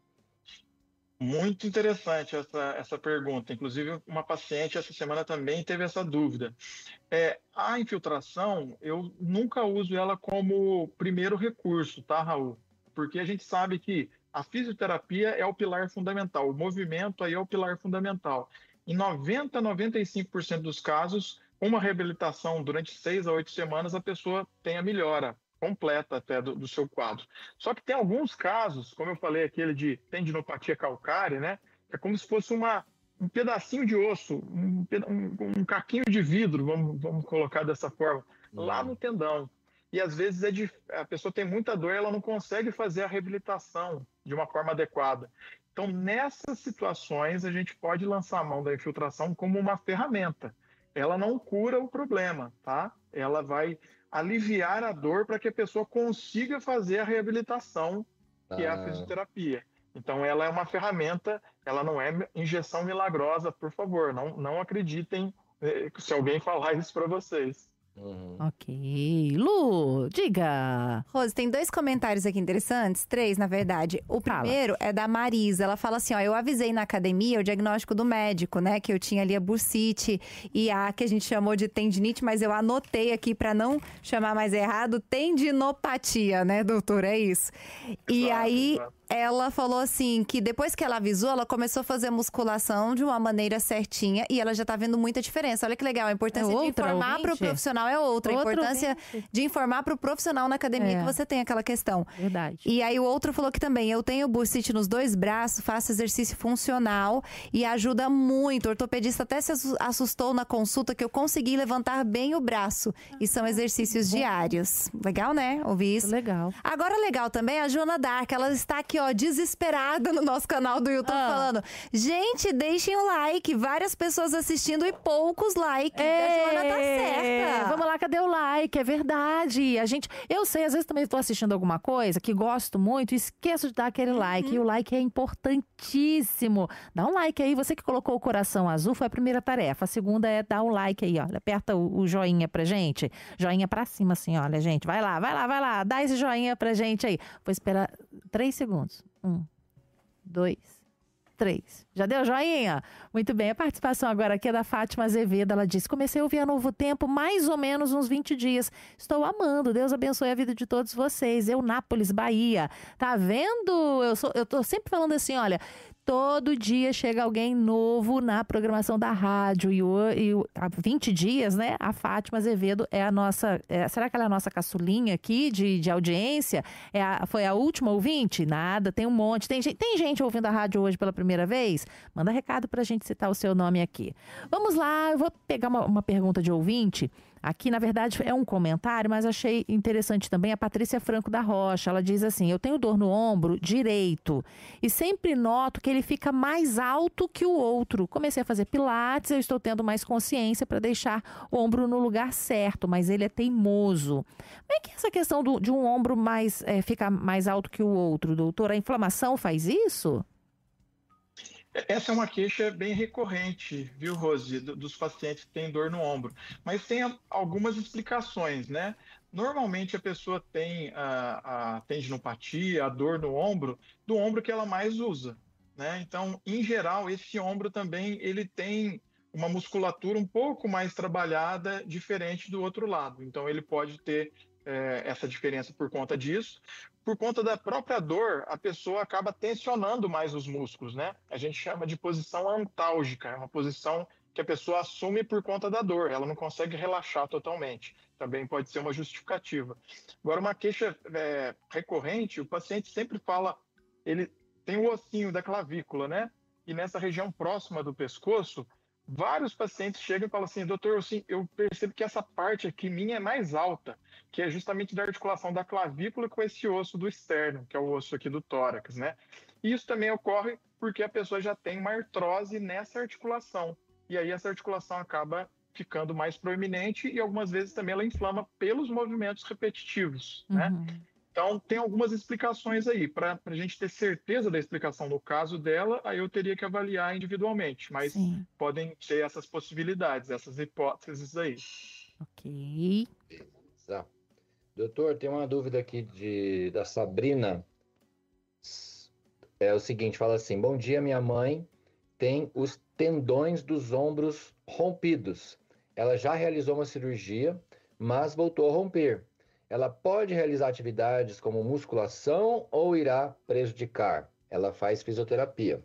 Muito interessante essa, essa pergunta. Inclusive, uma paciente essa semana também teve essa dúvida. É, a infiltração, eu nunca uso ela como primeiro recurso, tá, Raul? Porque a gente sabe que a fisioterapia é o pilar fundamental, o movimento aí é o pilar fundamental. Em noventa, noventa e cinco por cento dos casos, uma reabilitação durante seis a oito semanas, a pessoa tem a melhora completa até do, do seu quadro. Só que tem alguns casos, como eu falei, aquele de tendinopatia calcária, né? É como se fosse uma, um pedacinho de osso, um, peda- um, um caquinho de vidro, vamos, vamos colocar dessa forma, lá no tendão. E às vezes é de, a pessoa tem muita dor e ela não consegue fazer a reabilitação de uma forma adequada. Então, nessas situações, a gente pode lançar a mão da infiltração como uma ferramenta. Ela não cura o problema, tá? Ela vai aliviar a dor para que a pessoa consiga fazer a reabilitação, que é a Ah. fisioterapia. Então, ela é uma ferramenta, ela não é injeção milagrosa, por favor, não, não acreditem eh, se alguém falar isso para vocês. Uhum. Ok. Lu, diga. Rose, tem dois comentários aqui interessantes, três, na verdade. O Fala. primeiro é da Marisa. Ela fala assim, ó, eu avisei na academia o diagnóstico do médico, né, que eu tinha ali a bursite e a que a gente chamou de tendinite, mas eu anotei aqui pra não chamar mais errado, tendinopatia, né, doutor? É isso. E Exato, aí exato. ela falou assim que depois que ela avisou, ela começou a fazer musculação de uma maneira certinha e ela já tá vendo muita diferença. Olha que legal, a importância É de outra, informar pro ouvinte? profissional é outra. A Outra importância ouvinte. de informar pro profissional na academia É. que você tem aquela questão. Verdade. E aí o outro falou que também, eu tenho bursite nos dois braços, faço exercício funcional e ajuda muito. O ortopedista até se assu- assustou na consulta que eu consegui levantar bem o braço. E são exercícios diários. Legal, né? Ouvir isso. Legal. Agora, legal também a Joana Dark, ela está aqui, ó, desesperada no nosso canal do YouTube, Ah. falando: gente, deixem o like, várias pessoas assistindo e poucos likes. A Joana tá certa. Vamos lá, cadê o like? É verdade. A gente, eu sei, às vezes também estou assistindo alguma coisa que gosto muito e esqueço de dar aquele like. E o like é importantíssimo. Dá um like aí. Você que colocou o coração azul foi a primeira tarefa. A segunda é dar um like aí, olha. Aperta o, o joinha pra gente. Joinha pra cima, assim, olha, gente. Vai lá, vai lá, vai lá. Dá esse joinha pra gente aí. Vou esperar três segundos. Um, dois, três. Já deu joinha? Muito bem. A participação agora aqui é da Fátima Azevedo. Ela disse: comecei a ouvir a Novo Tempo mais ou menos uns vinte dias. Estou amando. Deus abençoe a vida de todos vocês. Eunápolis, Bahia. Tá vendo? Eu, sou, eu tô sempre falando assim, olha, todo dia chega alguém novo na programação da rádio. E, o, e o, há vinte dias, né? A Fátima Azevedo é a nossa... É, será que ela é a nossa caçulinha aqui de, de audiência? É a, foi a última ouvinte? Nada, tem um monte. Tem, gente- tem gente ouvindo a rádio hoje pela primeira vez? Manda recado pra gente citar o seu nome aqui. Vamos lá, eu vou pegar uma, uma pergunta de ouvinte. Aqui, na verdade, é um comentário, mas achei interessante também a Patrícia Franco da Rocha. Ela diz assim: eu tenho dor no ombro direito e sempre noto que ele fica mais alto que o outro. Comecei a fazer pilates, eu estou tendo mais consciência para deixar o ombro no lugar certo, mas ele é teimoso. Como é que é essa questão do- de um ombro mais é, ficar mais alto que o outro, doutor? A inflamação faz isso? Essa é uma queixa bem recorrente, viu, Rose, do- dos pacientes que têm dor no ombro. Mas tem a- algumas explicações, né? Normalmente a pessoa tem a, a tendinopatia, a dor no ombro, do ombro que ela mais usa, né? Então, em geral, esse ombro também ele tem uma musculatura um pouco mais trabalhada, diferente do outro lado. Então, ele pode ter eh, essa diferença por conta disso. Por conta da própria dor, a pessoa acaba tensionando mais os músculos, né? A gente chama de posição antálgica, é uma posição que a pessoa assume por conta da dor, ela não consegue relaxar totalmente. Também pode ser uma justificativa. Agora, uma queixa é, recorrente, o paciente sempre fala, ele tem o ossinho da clavícula, né? E nessa região próxima do pescoço, vários pacientes chegam e falam assim: doutor, assim, eu percebo que essa parte aqui minha é mais alta, que é justamente da articulação da clavícula com esse osso do externo, que é o osso aqui do tórax, né? E isso também ocorre porque a pessoa já tem uma artrose nessa articulação. E aí essa articulação acaba ficando mais proeminente e algumas vezes também ela inflama pelos movimentos repetitivos, né? Uhum. Então, tem algumas explicações aí. Para a gente ter certeza da explicação no caso dela, aí eu teria que avaliar individualmente, mas Sim, podem ter essas possibilidades, essas hipóteses aí. ok. Tá. Doutor, tem uma dúvida aqui de, da Sabrina. É o seguinte, fala assim: bom dia, minha mãe tem os tendões dos ombros rompidos. Ela já realizou uma cirurgia, mas voltou a romper. Ela pode realizar atividades como musculação ou irá prejudicar? Ela faz fisioterapia.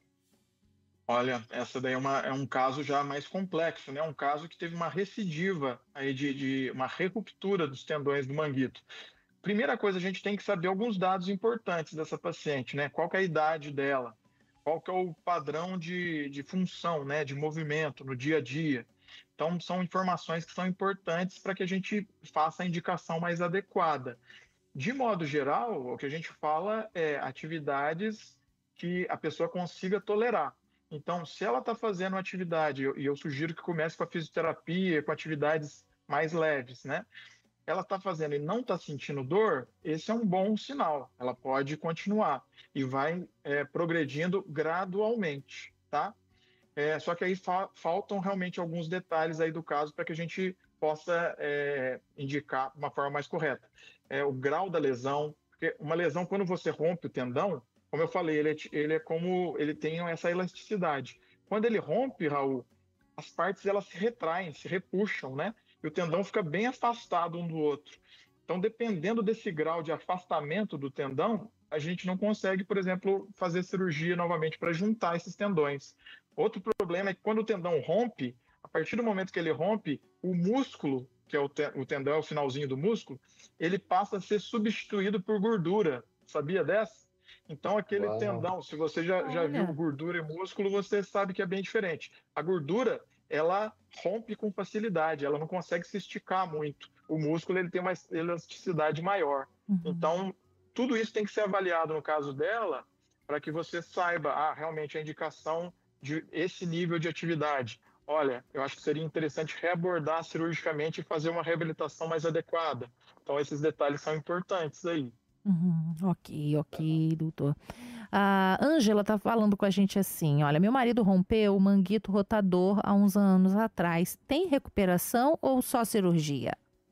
Olha, essa daí é, uma- é um caso já mais complexo, né? Um caso que teve uma recidiva aí de, de uma ruptura dos tendões do manguito. Primeira coisa, a gente tem que saber alguns dados importantes dessa paciente, né? Qual que é a idade dela? Qual que é o padrão de, de função, né? De movimento no dia a dia? Então, são informações que são importantes para que a gente faça a indicação mais adequada. De modo geral, o que a gente fala é atividades que a pessoa consiga tolerar. Então, se ela está fazendo uma atividade, e eu sugiro que comece com a fisioterapia, com atividades mais leves, né? Ela está fazendo e não está sentindo dor, esse é um bom sinal. Ela pode continuar e vai é, progredindo gradualmente, tá? É, só que aí fa- faltam realmente alguns detalhes aí do caso para que a gente possa é, indicar de uma forma mais correta. É, o grau da lesão, porque uma lesão, quando você rompe o tendão, como eu falei, ele é, ti- ele é como, ele tem essa elasticidade. Quando ele rompe, Raul, as partes elas se retraem, se repuxam, né? E o tendão fica bem afastado um do outro. Então, dependendo desse grau de afastamento do tendão, a gente não consegue, por exemplo, fazer cirurgia novamente para juntar esses tendões. Outro problema é que quando o tendão rompe, a partir do momento que ele rompe, o músculo, que é o, te- o tendão, é o finalzinho do músculo, ele passa a ser substituído por gordura. Sabia dessa? Então, aquele Uau. tendão, se você já, já viu Olha. gordura e músculo, você sabe que é bem diferente. A gordura, ela rompe com facilidade, ela não consegue se esticar muito. O músculo, ele tem uma elasticidade maior. Uhum. Então, tudo isso tem que ser avaliado no caso dela, para que você saiba, ah, realmente a indicação de esse nível de atividade. Olha, eu acho que seria interessante reabordar cirurgicamente e fazer uma reabilitação mais adequada. Então, esses detalhes são importantes aí. Uhum, ok, ok, doutor. A Ângela tá falando com a gente assim: olha, meu marido rompeu o manguito rotador há uns anos atrás. Tem recuperação ou só cirurgia?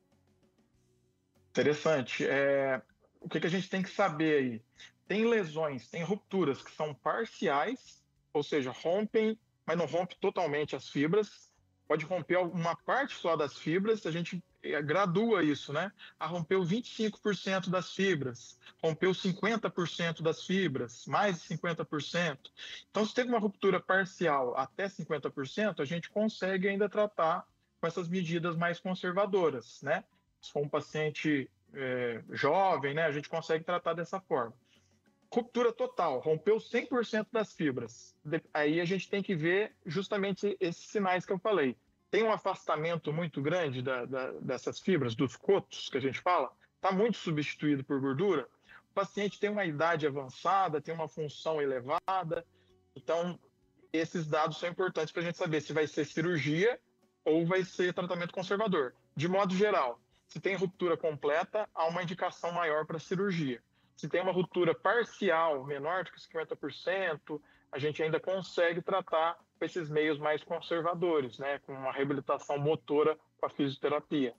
Interessante. É, o que que a gente tem que saber aí? Tem lesões, tem rupturas que são parciais, ou seja, rompem, mas não rompe totalmente as fibras. Pode romper uma parte só das fibras. A gente gradua isso, né? Ah, rompeu vinte e cinco por cento das fibras, rompeu cinquenta por cento das fibras, mais de cinquenta por cento. Então, se teve uma ruptura parcial até cinquenta por cento, a gente consegue ainda tratar com essas medidas mais conservadoras, né? Se for um paciente é, jovem, né, a gente consegue tratar dessa forma. Ruptura total, rompeu cem por cento das fibras. Aí a gente tem que ver justamente esses sinais que eu falei. Tem um afastamento muito grande da, da, dessas fibras, dos cotos que a gente fala, está muito substituído por gordura. O paciente tem uma idade avançada, tem uma função elevada. Então, esses dados são importantes para a gente saber se vai ser cirurgia ou vai ser tratamento conservador. De modo geral, se tem ruptura completa, há uma indicação maior para cirurgia. Se tem uma ruptura parcial, menor do que cinquenta por cento, a gente ainda consegue tratar com esses meios mais conservadores, né? Com uma reabilitação motora com a fisioterapia.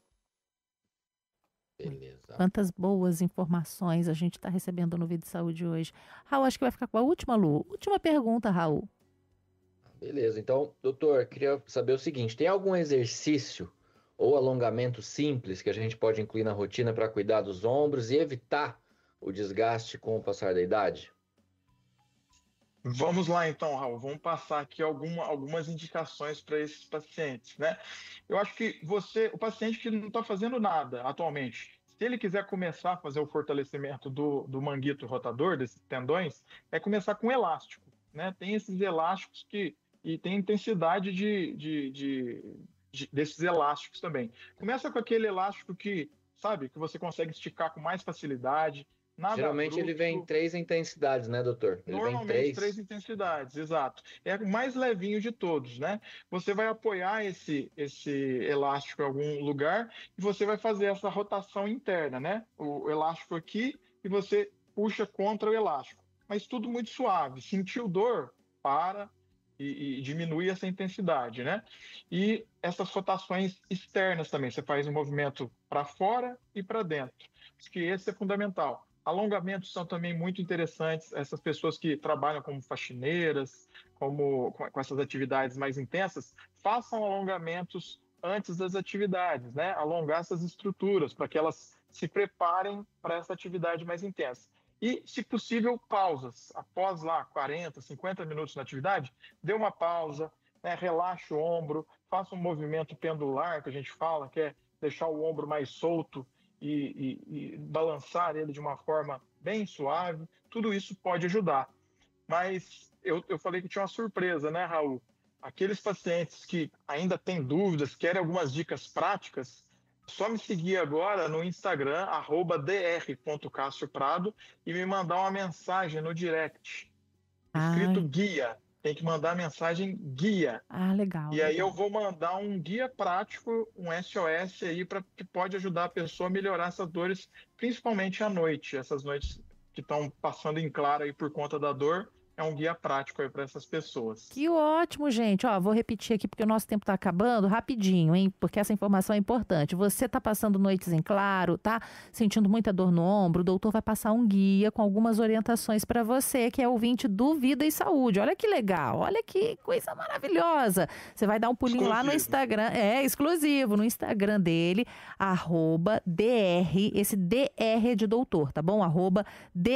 Beleza. Quantas boas informações a gente está recebendo no Vida e Saúde hoje. Raul, acho que vai ficar com a última, Lu. Última pergunta, Raul. Beleza. Então, doutor, queria saber o seguinte, tem algum exercício ou alongamento simples que a gente pode incluir na rotina para cuidar dos ombros e evitar o desgaste com o passar da idade? Vamos lá então, Raul, vamos passar aqui alguma, algumas indicações para esses pacientes, né? Eu acho que você, o paciente que não está fazendo nada atualmente, se ele quiser começar a fazer o fortalecimento do, do manguito rotador, desses tendões, é começar com elástico, né? Tem esses elásticos que, e tem intensidade de, de, de, de, desses elásticos também. Começa com aquele elástico que, sabe, que você consegue esticar com mais facilidade. Nada Geralmente bruto. ele vem em três intensidades, né, doutor? Ele Normalmente vem três. três intensidades, exato. É o mais levinho de todos, né? Você vai apoiar esse, esse elástico em algum lugar e você vai fazer essa rotação interna, né? O elástico aqui e você puxa contra o elástico. Mas tudo muito suave. Sentiu dor, para e, e diminui essa intensidade, né? E essas rotações externas também. Você faz um movimento para fora e para dentro. Acho que esse é fundamental. Alongamentos são também muito interessantes. Essas pessoas que trabalham como faxineiras, como, com essas atividades mais intensas, façam alongamentos antes das atividades, né? Alongar essas estruturas para que elas se preparem para essa atividade mais intensa. E, se possível, pausas. Após lá quarenta, cinquenta minutos na atividade, dê uma pausa, né? Relaxe o ombro, faça um movimento pendular, que a gente fala, que é deixar o ombro mais solto, E, e, e balançar ele de uma forma bem suave, tudo isso pode ajudar. Mas eu, eu falei que tinha uma surpresa, né, Raul? Aqueles pacientes que ainda têm dúvidas, querem algumas dicas práticas, só me seguir agora no Instagram, arroba dr ponto cássio prado, e me mandar uma mensagem no direct, escrito Ai. guia. Tem que mandar a mensagem guia. Ah, legal. E aí legal. eu vou mandar um guia prático, um S O S aí, pra, que pode ajudar a pessoa a melhorar essas dores, principalmente à noite. Essas noites que estão passando em claro aí por conta da dor, é um guia prático aí para essas pessoas. Que ótimo, gente. Ó, vou repetir aqui porque o nosso tempo está acabando rapidinho, hein? Porque essa informação é importante. Você está passando noites em claro, tá sentindo muita dor no ombro, o doutor vai passar um guia com algumas orientações para você, que é ouvinte do Vida e Saúde. Olha que legal, olha que coisa maravilhosa. Você vai dar um pulinho exclusivo lá no Instagram, é exclusivo, no Instagram dele, arroba dr, esse D R é de doutor, tá bom? Arroba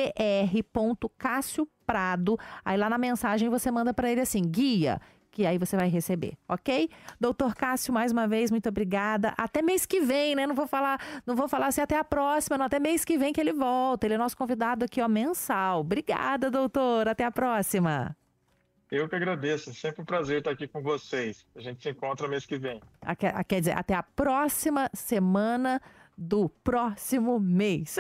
dr ponto cássio prado. Aí lá na mensagem você manda para ele assim, guia, que aí você vai receber, ok? Doutor Cássio, mais uma vez, muito obrigada. Até mês que vem, né? Não vou falar, não vou falar assim até a próxima, não. Até mês que vem que ele volta. Ele é nosso convidado aqui, ó, mensal. Obrigada, doutor. Até a próxima. Eu que agradeço. É sempre um prazer estar aqui com vocês. A gente se encontra mês que vem. Quer, quer dizer, até a próxima semana do próximo mês.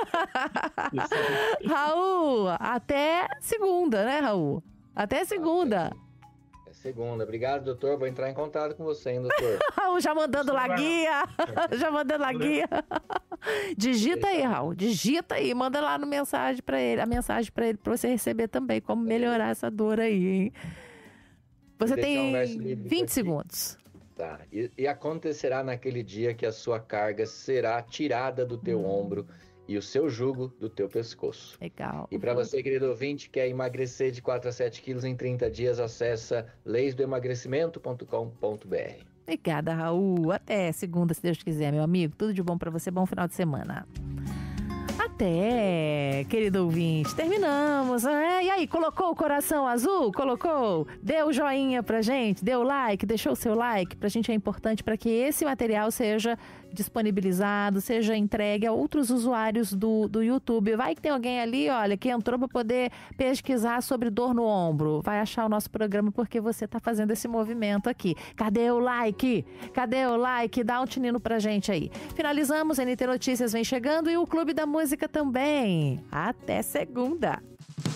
Raul, até segunda, né, Raul? Até segunda. É segunda. Obrigado, doutor. Vou entrar em contato com você, hein, doutor. Raul já mandando lá guia. Já mandando lá guia. Digita aí, Raul. Digita aí. Manda lá no mensagem para ele, a mensagem para ele, para você receber também como melhorar essa dor aí, hein? Você tem vinte segundos. Tá. E, e acontecerá naquele dia que a sua carga será tirada do teu hum. ombro e o seu jugo do teu pescoço. Legal. E para você, querido ouvinte, que quer emagrecer de quatro a sete quilos em trinta dias, acessa leis do emagrecimento ponto com ponto br. Obrigada, Raul. Até segunda, se Deus quiser, meu amigo. Tudo de bom pra você. Bom final de semana. Até, querido ouvinte, terminamos. É, e aí, colocou o coração azul? Colocou? Deu joinha pra gente? Deu like? Deixou o seu like? Pra gente é importante para que esse material seja disponibilizado, seja entregue a outros usuários do, do YouTube. Vai que tem alguém ali, olha, que entrou para poder pesquisar sobre dor no ombro. Vai achar o nosso programa porque você tá fazendo esse movimento aqui. Cadê o like? Cadê o like? Dá um tinino pra gente aí. Finalizamos, a N T Notícias vem chegando e o Clube da Música também. Até segunda!